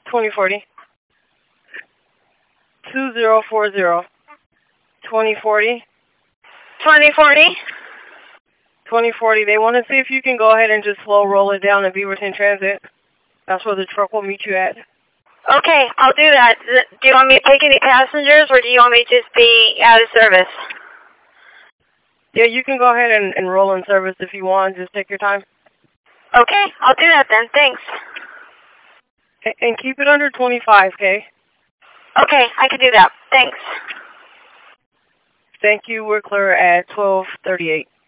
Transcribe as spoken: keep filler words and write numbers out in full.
twenty forty. two zero four zero. twenty forty. twenty forty. twenty forty. They want to see if you can go ahead and just slow roll it down at Beaverton Transit. That's where the truck will meet you at. Okay, I'll do that. Do you want me to take any passengers, or do you want me to just be out of service? Yeah, you can go ahead and, and roll in service if you want. Just take your time. Okay, I'll do that then. Thanks. And, and keep it under twenty-five, okay? Okay, I can do that. Thanks. Thank you. We're clear at twelve thirty-eight.